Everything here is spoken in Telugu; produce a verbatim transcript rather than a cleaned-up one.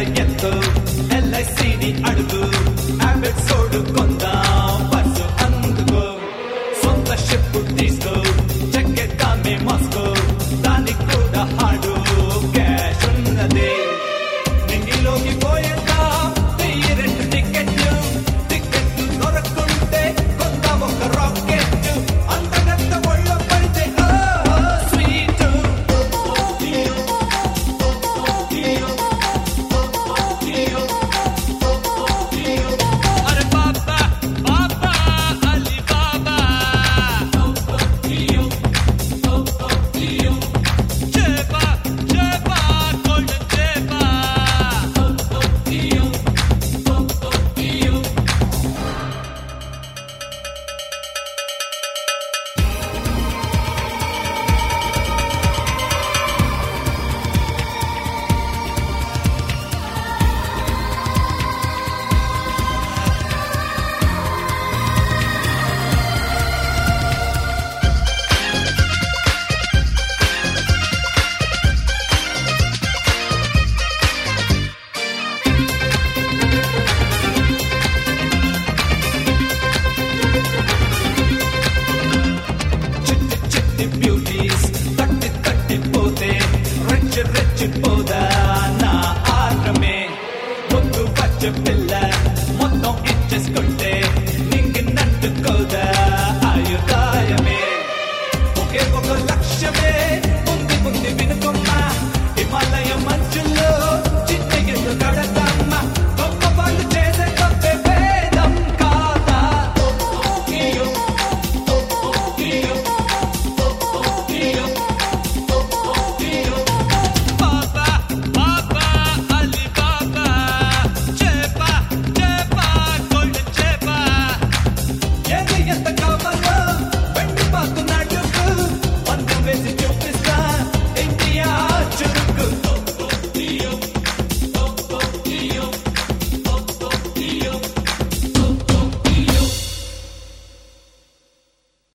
ఎత్తు ఎల్ఐసిని అడుగు హ్యాబిట్ సోడు కొందాం బస్సు అందుకో సొంత షిప్ తీసుకో చెక్కేద్దామే మాస్కో దానికి కూడా హాడు క్యాష్ ఉన్నదే నింగిలోకి పోయేదా వెయ్యి రెండు టికెట్లు టికెట్లు దొరకుంటే కొంత ఒక రాకెట్ అంతకంత ఒళ్ళో పడితే స్వీట్ అరే బాబా బాబా అలీ బాబా చేపా చేపా గోల్డెన్ చేపా చిట్టి చిట్టి బ్యూటీస్ తట్టి తట్టిపోతే రెచ్చి రెచ్చిపోదా నా ఆత్రమే ముందు వచ్చే పిల్ల మొత్తం ఇచ్చేసుకుంటే నింగినట్టుకోదా ఆయుధాయమే ఒకే ఒక లక్ష్యమే ఉంది ఉంది వినుకున్నా హిమాలయ